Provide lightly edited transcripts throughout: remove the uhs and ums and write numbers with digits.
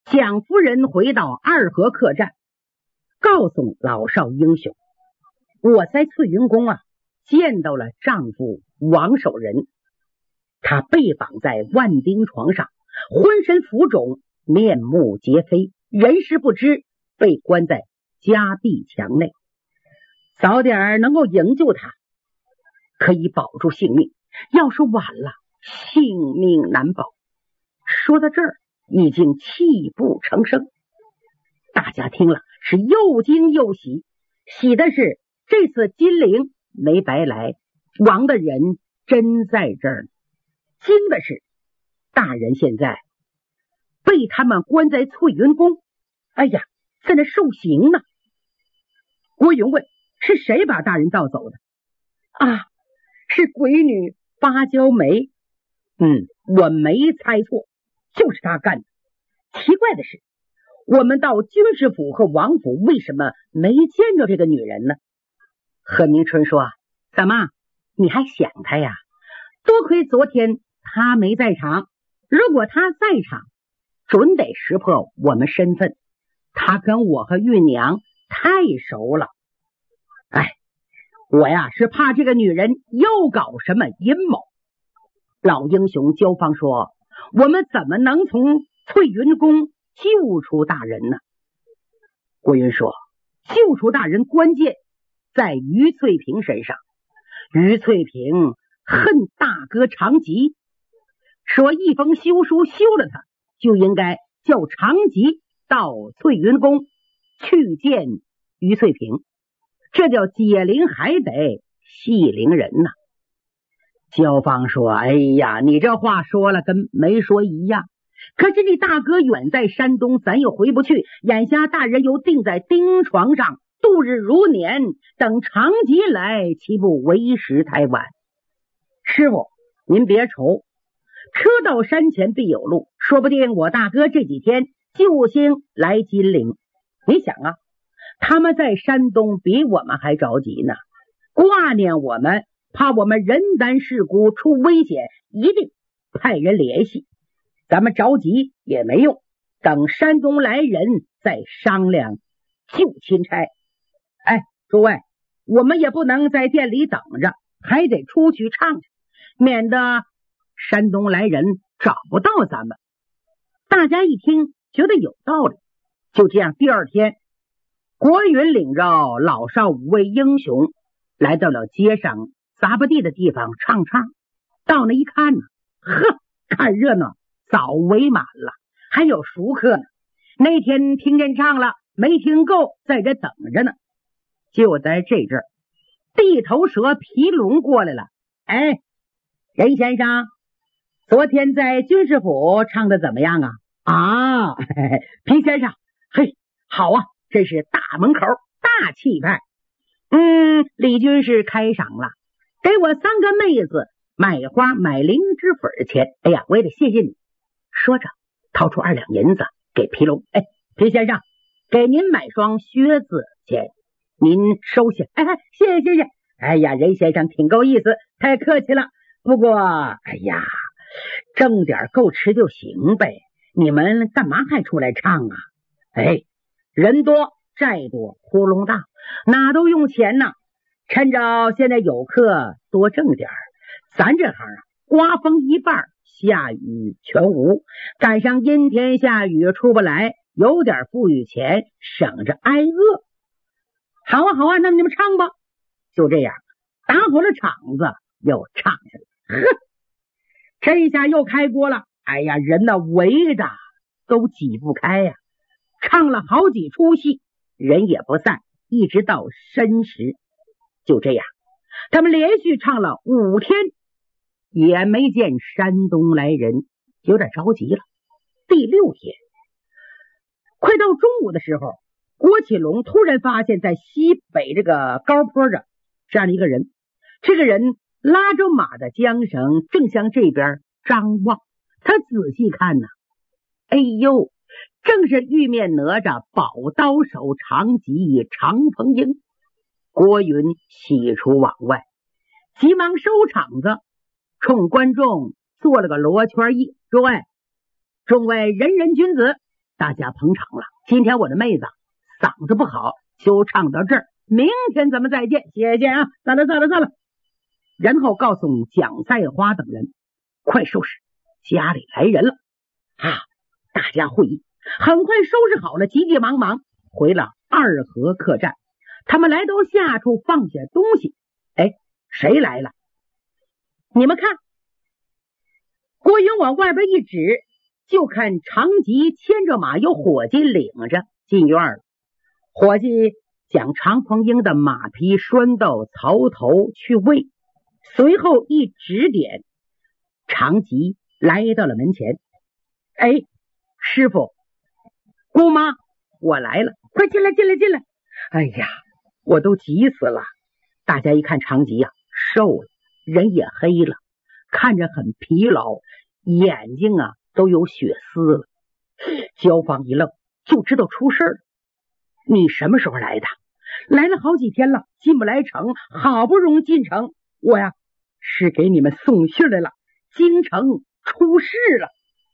蒋夫人回到二河客栈，告诉老少英雄，我在翠云宫见到了丈夫王守仁，他被绑在万钉床上，浑身浮肿，面目皆非，人事不知，被关在夹壁墙内。早点能够营救他，可以保住性命，要是晚了，性命难保。说到这儿，已经泣不成声。大家听了是又惊又喜，喜的是这次金陵没白来，亡的人真在这儿；惊的是大人现在被他们关在翠云宫，哎呀，在那受刑呢。郭云问，是谁把大人盗走的？是鬼女芭蕉梅。我没猜错，就是他干的。奇怪的是，我们到军师府和王府，为什么没见着这个女人呢？贺明春说，怎么你还想她呀？多亏昨天她没在场，如果她在场，准得识破我们身份。她跟我和玉娘太熟了。我是怕这个女人又搞什么阴谋。老英雄焦芳说，我们怎么能从翠云宫救出大人呢？郭云说，救出大人关键在于翠萍身上。于翠萍恨大哥长吉，说一封休书休了他，就应该叫长吉到翠云宫去见于翠萍，这叫解铃还得系铃人呐。焦芳说，哎呀，你这话说了跟没说一样。可是你大哥远在山东，咱又回不去，眼下大人又定在钉床上，度日如年，等长吉来，岂不为时太晚？师傅您别愁，车到山前必有路，说不定我大哥这几天救星来金陵。你想他们在山东比我们还着急呢，挂念我们，怕我们人单势孤出危险，一定派人联系。咱们着急也没用，等山东来人再商量救钦差。诸位，我们也不能在店里等着，还得出去唱去，免得山东来人找不到咱们。大家一听觉得有道理，就这样第二天，郭云领着老少5位英雄来到了街上杂不地的地方唱。到那一看呢，看热闹早围满了，还有熟客呢。那天听见唱了，没听够，在这等着呢。就在这阵儿，地头蛇皮龙过来了。任先生，昨天在军师府唱的怎么样皮先生，好这是大门口，大气派。李军师开赏了，给我3个妹子买花买灵芝粉钱。我也得谢谢你。说着掏出2两银子给皮龙。皮先生，给您买双靴子钱，您收下。谢谢。任先生挺够意思，太客气了。不过挣点够吃就行呗，你们干嘛还出来唱人多债多，窟窿大，哪都用钱呢。趁着现在有客，多挣点。咱这行刮风一半，下雨全无，赶上阴天下雨出不来，有点富裕钱，省着挨饿。好那么你们唱吧。就这样打好了场子，又唱下来。这下又开锅了。人围的都挤不开唱了好几出戏，人也不散，一直到申时。就这样他们连续唱了5天，也没见山东来人，有点着急了。第6天快到中午的时候，郭启龙突然发现在西北这个高坡上站了一个人。这个人拉着马的缰绳正向这边张望，他仔细看正是玉面哪吒宝刀手长吉常鹏英。郭云喜出望外，急忙收场子，冲观众做了个罗圈揖。诸位人人君子， 大家捧场了。今天我的妹子嗓子不好，就唱到这儿，明天咱们再见，谢谢啊，散了。然后告诉蒋赛花等人，快收拾，家里来人了啊！大家会议很快收拾好了，急急忙忙回了二河客栈。他们来到下处放下东西，谁来了？你们看。郭云往外边一指，就看长吉牵着马，由伙计领着进院了。伙计将常鹏英的马匹拴到槽头去喂，随后一指点，长吉来到了门前。师傅，姑妈，我来了，快进来。哎呀，我都急死了。大家一看长吉瘦了，人也黑了，看着很疲劳，眼睛都有血丝了。焦芳一愣，就知道出事了。你什么时候来的？来了好几天了，进不来城，好不容易进城，我是给你们送信来了，京城出事了。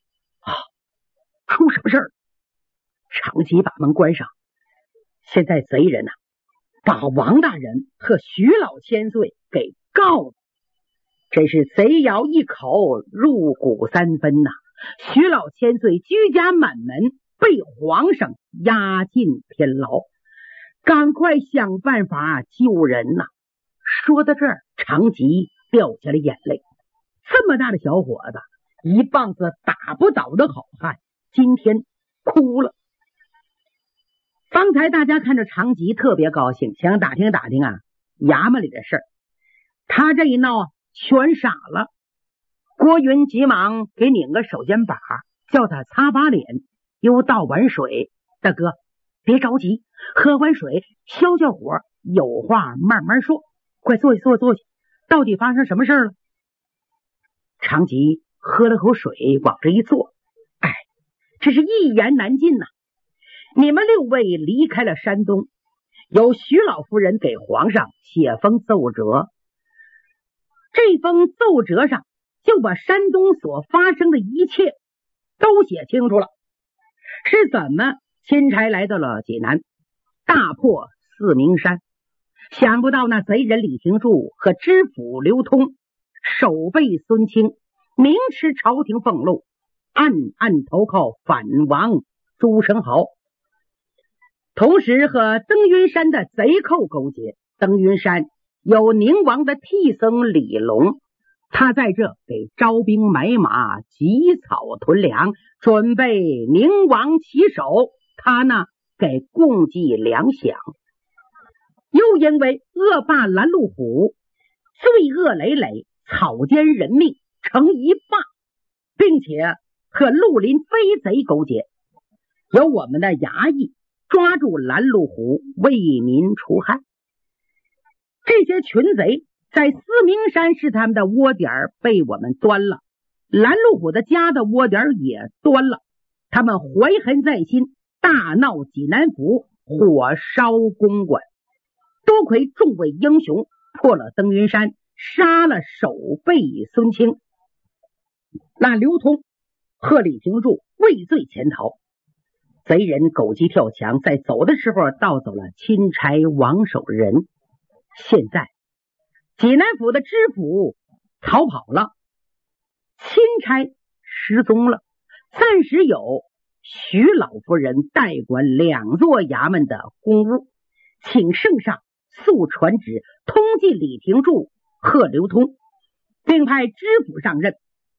出什么事儿？长吉把门关上。现在贼人把王大人和徐老千岁给告了，真是贼咬一口，入骨三分呐！徐老千岁居家满门，被皇上押进天牢，赶快想办法救人呐！说到这儿，长吉掉下了眼泪。这么大的小伙子，一棒子打不倒的好汉，今天哭了。方才大家看着长吉特别高兴，想打听衙门里的事儿。他这一闹全傻了。郭云急忙给拧个手肩膀，叫他擦把脸，又倒碗水。大哥，别着急，喝完水消消火，有话慢慢说。快坐下。到底发生什么事了？长吉喝了口水，往这一坐，这是一言难尽呐。你们6位离开了山东，由徐老夫人给皇上写封奏折。这封奏折上就把山东所发生的一切都写清楚了，是怎么钦差来到了济南，大破四明山。想不到那贼人李廷柱和知府刘通守备孙清，明吃朝廷俸禄，暗暗投靠反王朱生豪，同时和登云山的贼寇勾结。登云山有宁王的替僧李龙，他在这给招兵买马，集草屯粮，准备宁王旗手，他给供给粮饷。又因为恶霸拦路虎罪恶累累，草菅人命，成一霸，并且和绿林飞贼勾结，由我们的衙役抓住拦路虎，为民除害。这些群贼在思明山是他们的窝点，被我们端了，拦路虎的家的窝点也端了，他们怀恨在心，大闹济南府，火烧公馆。多亏众位英雄破了登云山，杀了守备孙清，那刘通和李廷柱畏罪潜逃。贼人狗急跳墙，在走的时候盗走了钦差王守仁。现在济南府的知府逃跑了，钦差失踪了，暂时有徐老夫人代管2座衙门的公务，请圣上速传旨通缉李廷柱和刘通，并派知府上任。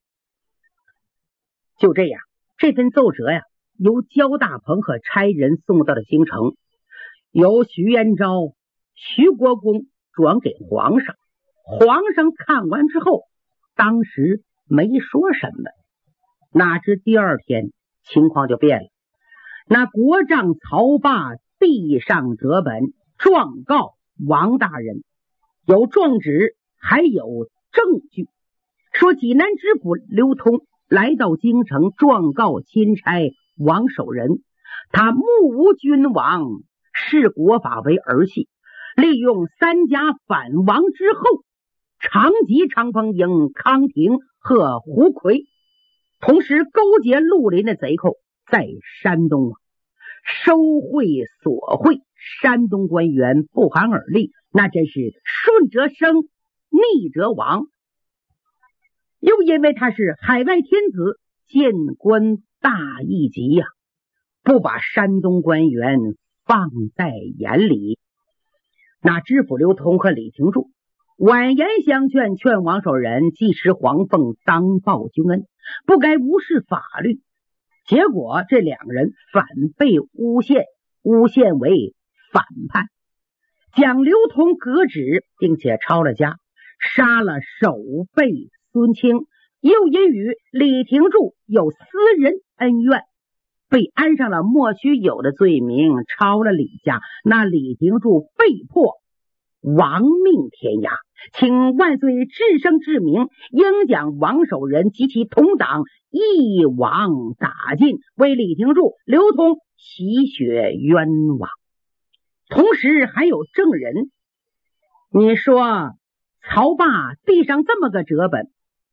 就这样，这份奏折由焦大鹏和差人送到了京城，由徐延昭、徐国公转给皇上。皇上看完之后，当时没说什么，哪知第2天情况就变了。那国丈曹霸递上折本，状告王大人，有状纸还有证据，说济南知府刘通来到京城状告钦差王守仁，他目无君王，视国法为儿戏，利用3家反王之后，长吉、常鹏英、康廷和胡奎，同时勾结绿林的贼寇， 在山东收贿索贿，山东官员不寒而栗，那真是顺则生，逆则亡。又因为他是海外天子，见官大一级呀，不把山东官员放在眼里。那知府刘通和李廷柱婉言相劝，劝王守仁既食黄凤，当报君恩，不该无视法律。结果这两个人反被诬陷为反叛，将刘通革职，并且抄了家，杀了守备孙清。又因与李廷柱有私人恩怨，被安上了莫须有的罪名，抄了李家。那李廷柱被迫亡命天涯，请万岁至圣至明，应将王守仁及其同党一网打尽，为李廷柱、刘通洗雪冤枉。同时还有证人，你说曹霸递上这么个折本，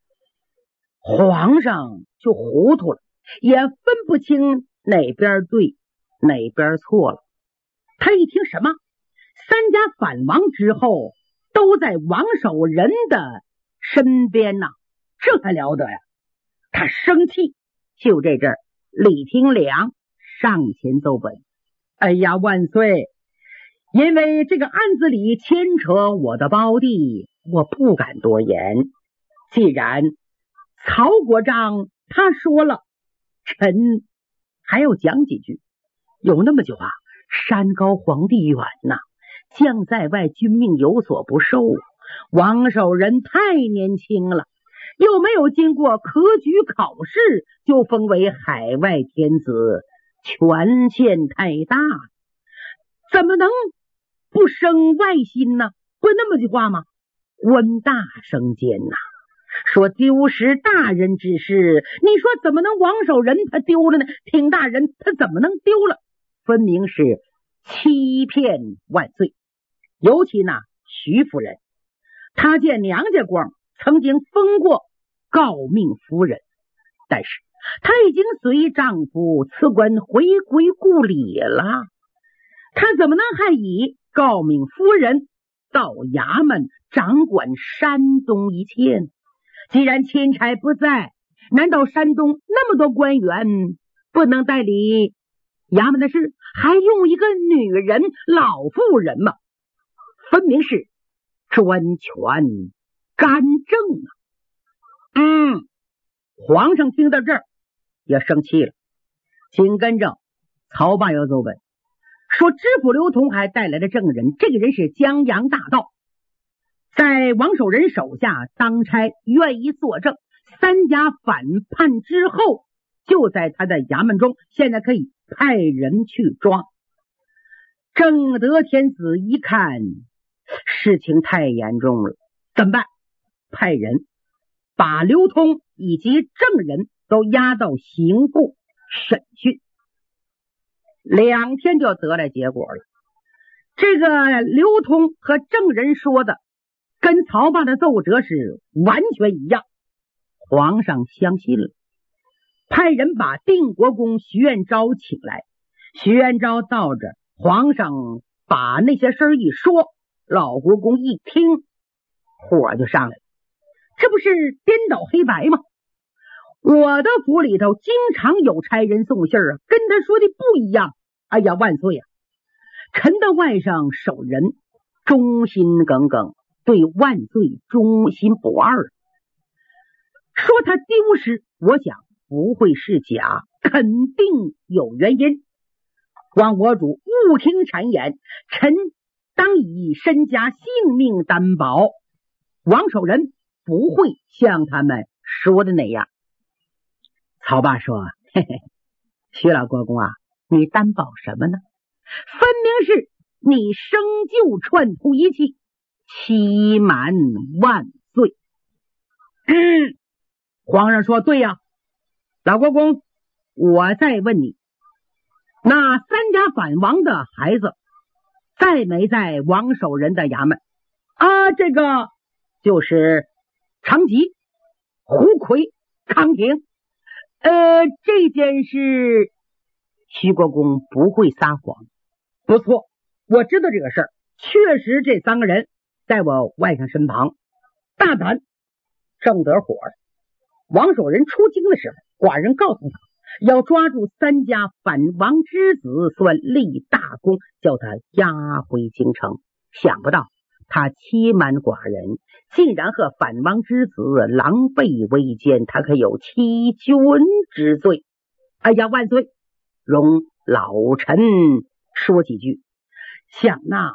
皇上就糊涂了，也分不清哪边对哪边错了。他一听什么三家反王之后都在王守仁的身边呐，这还了得呀！他生气。就这阵儿，李廷良上前奏本：哎呀，万岁！因为这个案子里牵扯我的胞弟，我不敢多言。既然曹国璋他说了，臣还要讲几句。有那么句话，山高皇帝远呐，将在外，君命有所不受。王守仁太年轻了，又没有经过科举考试就封为海外天子，权限太大，怎么能不生外心呢？不那么句话吗？温大生奸呐，说丢失大人之事，你说怎么能王守仁他丢了呢？挺大人他怎么能丢了？分明是欺骗万岁。尤其那徐夫人，她见娘家光曾经封过诰命夫人，但是她已经随丈夫辞官回归故里了，她怎么能还以诰命夫人到衙门掌管山东一切呢？既然钦差不在，难道山东那么多官员不能代理衙门的事，还用一个女人老妇人吗？分明是专权干政啊！皇上听到这儿也生气了，紧跟着曹霸又奏本说，知府刘通还带来了证人，这个人是江洋大盗，在王守仁手下当差，愿意作证。三家反叛之后，就在他的衙门中，现在可以派人去抓。正德天子一看事情太严重了，怎么办？派人把刘通以及证人都押到刑部审讯，2天就得来结果了。这个刘通和证人说的跟曹霸的奏折是完全一样，皇上相信了，派人把定国公徐彦昭请来。徐彦昭到这，皇上把那些事一说，老国公一听火就上来了，这不是颠倒黑白吗？我的府里头经常有差人送信啊，跟他说的不一样。哎呀，万岁啊！臣的外甥守仁忠心耿耿，对万岁忠心不二。说他丢失，我想不会是假，肯定有原因。望国主勿听谗言，臣当以身家性命担保，王守仁不会像他们说的那样。曹霸说：嘿嘿，徐老国公啊，你担保什么呢？分明是你生就串通一气，欺瞒万岁。皇上说：对呀，老国公，我再问你，那三家反王的孩子在没在王守仁的衙门啊？这个就是长吉、胡奎、康廷。这件事徐国公不会撒谎。不错，我知道这个事儿，确实这3个人在我外甥身旁。大胆！正得火了。王守仁出京的时候，寡人告诉他要抓住3家反王之子，算立大功，叫他押回京城。想不到他欺瞒寡人，竟然和反王之子狼狈为奸，他可有欺君之罪。哎呀，万岁！容老臣说几句。想那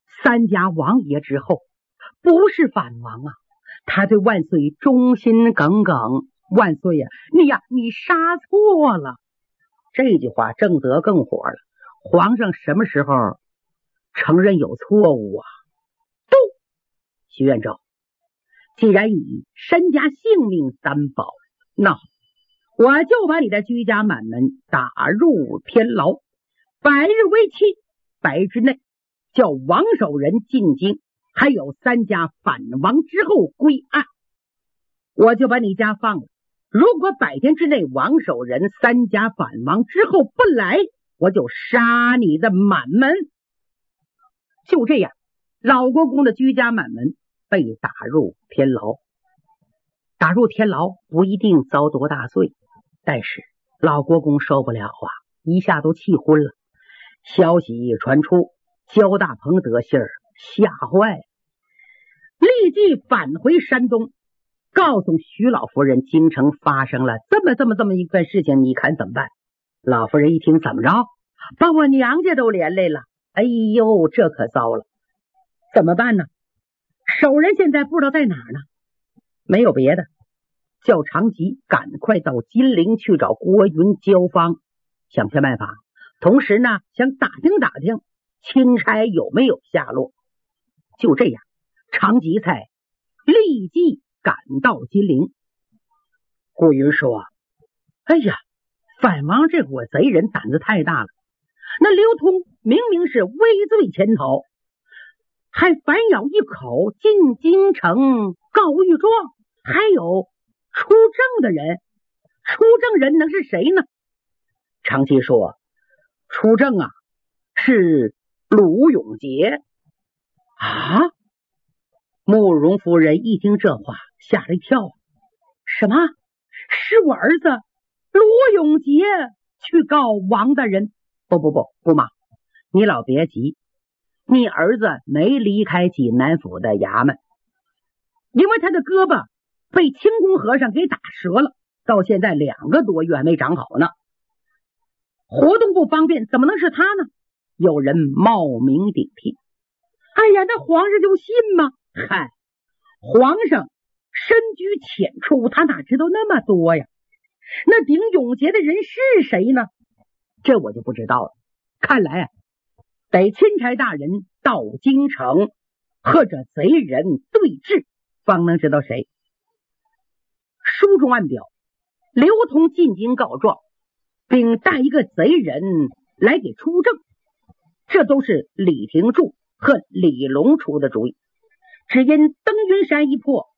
3家王爷之后不是反王啊，他对万岁忠心耿耿。万岁呀，你杀错了。这句话正得更火了。皇上什么时候承认有错误啊？不，徐元昭，既然以身家性命担保，那好，我就把你的居家满门打入天牢，100日为期，100日之内叫王守仁进京，还有3家反王之后归案，我就把你家放了。如果100天之内王守仁3家反王之后不来，我就杀你的满门。就这样，老国公的居家满门被打入天牢。打入天牢不一定遭多大罪，但是老国公受不了啊，一下都气昏了。消息一传出，焦大鹏得信儿，吓坏，立即返回山东，告诉徐老夫人京城发生了这么一件事情，你看怎么办？老夫人一听，怎么着？把我娘家都连累了。哎呦，这可糟了，怎么办呢？守仁现在不知道在哪儿呢。没有别的，叫长吉赶快到金陵去找郭云交方，想办法。同时呢，想打听打听钦差有没有下落。就这样，长吉才立即赶到金陵。郭云说：哎呀，反王这伙贼人胆子太大了，那刘通明明是畏罪潜逃，还反咬一口进京城告御状，还有出证的人。出证人能是谁呢？长吉说：出证啊，是鲁永杰。啊！慕容夫人一听这话，吓了一跳。什么？是我儿子鲁永杰去告王大人？不嘛，你老别急，你儿子没离开济南府的衙门，因为他的胳膊被清宫和尚给打折了，到现在2个多月还没长好呢，活动不方便，怎么能是他呢？有人冒名顶替。哎呀，那皇上就信吗？嗨，皇上深居浅出，他哪知道那么多呀？那顶永杰的人是谁呢？这我就不知道了。看来啊，得钦差大人到京城和这贼人对峙，方能知道谁。书中暗表，刘通进京告状，并带一个贼人来给出证，这都是李廷柱和李龙出的主意。只因登云山一破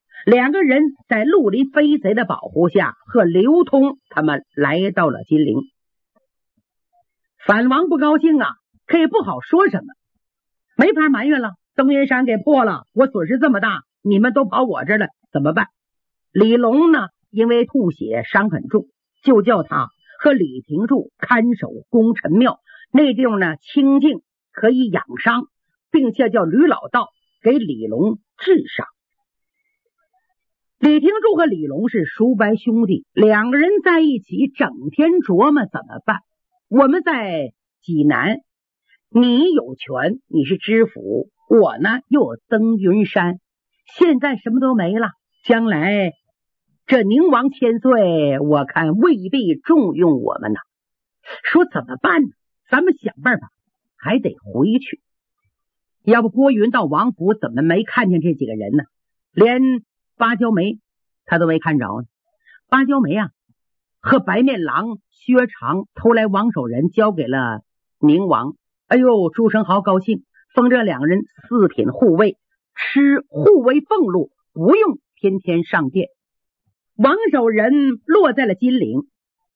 ，2个人在绿林飞贼的保护下，和刘通他们来到了金陵。反王不高兴啊，可也不好说什么，没法埋怨了。登云山给破了，我损失这么大，你们都跑我这儿了，怎么办？李龙呢，因为吐血伤很重，就叫他和李廷柱看守功臣庙，那地方呢清静，可以养伤，并且叫吕老道给李龙治伤。李廷柱和李龙是叔伯兄弟，2个人在一起，整天琢磨怎么办。我们在济南，你有权，你是知府，我呢又有登云山，现在什么都没了，将来这宁王千岁，我看未必重用我们呢。说怎么办呢？咱们想办法，还得回去。要不郭云到王府怎么没看见这几个人呢？连芭蕉梅他都没看着呢。芭蕉梅啊，和白面狼薛长偷来王守仁，交给了宁王。哎呦，朱生豪高兴，封这2个人4品护卫，吃护卫俸禄，不用天天上殿。王守仁落在了金陵，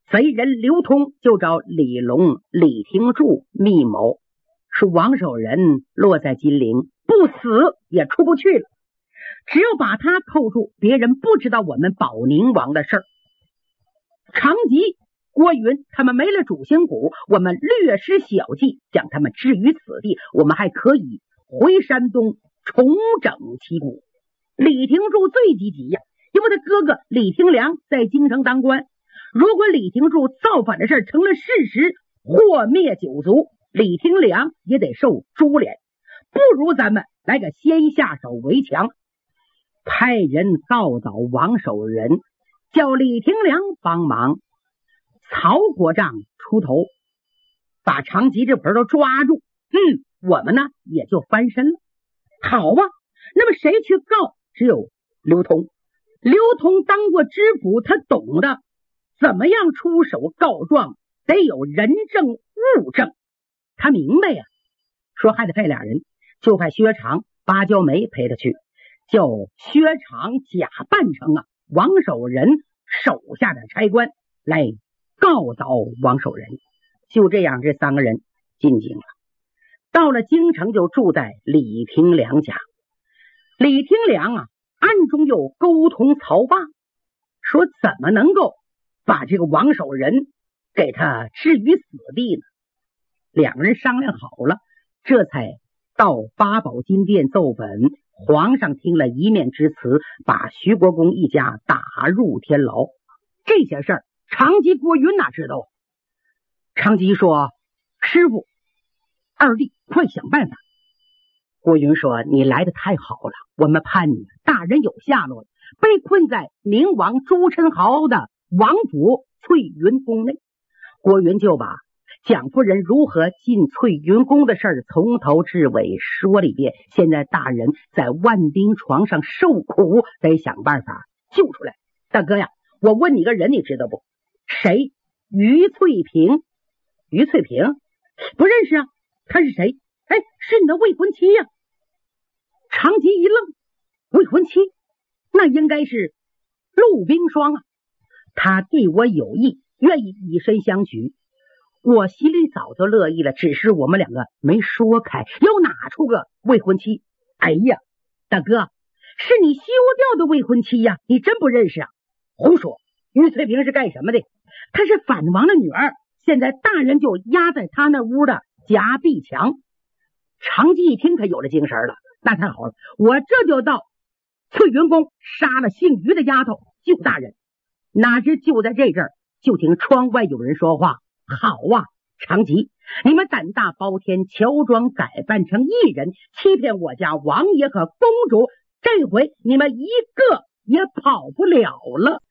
贼人刘通就找李龙、李廷柱密谋，说王守仁落在金陵，不死也出不去了，只要把他扣住，别人不知道我们保宁王的事儿。长吉、郭云他们没了主心骨，我们略施小计，将他们置于此地，我们还可以回山东重整旗鼓。李廷柱最积极呀，因为他哥哥李廷良在京城当官，如果李廷柱造反的事成了事实，祸灭九族，李廷良也得受株连，不如咱们来个先下手为强，派人告倒王守仁，叫李廷良帮忙，曹国丈出头，把长吉这盆都抓住，我们呢也就翻身了。好啊，那么谁去告？只有刘通。刘通当过知府，他懂得怎么样出手告状，得有人证物证，他明白呀。说还得派俩人，就派薛长、芭蕉梅陪他去，叫薛长假扮成王守仁手下的差官来告倒王守仁。就这样，这三个人进京了。到了京城，就住在李廷良家。李廷良暗中又沟通曹霸，说怎么能够把这个王守仁给他置于死地呢？两个人商量好了，这才到八宝金殿奏本。皇上听了一面之词，把徐国公一家打入天牢。这些事儿长吉、郭云哪知道？长吉说：师傅，二弟快想办法。郭云说：你来的太好了，我们盼你大人有下落了，被困在宁王朱宸濠的王府翠云宫内。郭云就把蒋夫人如何进翠云宫的事儿从头至尾说了一遍。现在大人在万钉床上受苦，得想办法救出来。大哥呀，我问你个人，你知道不？谁？于翠萍。于翠萍不认识啊？他是谁？是你的未婚妻呀。长吉一愣，未婚妻？那应该是陆冰霜啊。他对我有意，愿意以身相许，我心里早就乐意了，只是我们两个没说开，又哪出个未婚妻？哎呀，大哥，是你休掉的未婚妻呀，你真不认识啊？胡说！于翠萍是干什么的？她是反王的女儿，现在大人就压在她那屋的夹壁墙。长吉一听，可有了精神了，那太好了，我这就到翠云宫杀了姓于的丫头救大人。哪知就在这阵儿，就听窗外有人说话：好啊，长吉，你们胆大包天，乔装改扮成异人，欺骗我家王爷和公主，这回你们一个也跑不了了。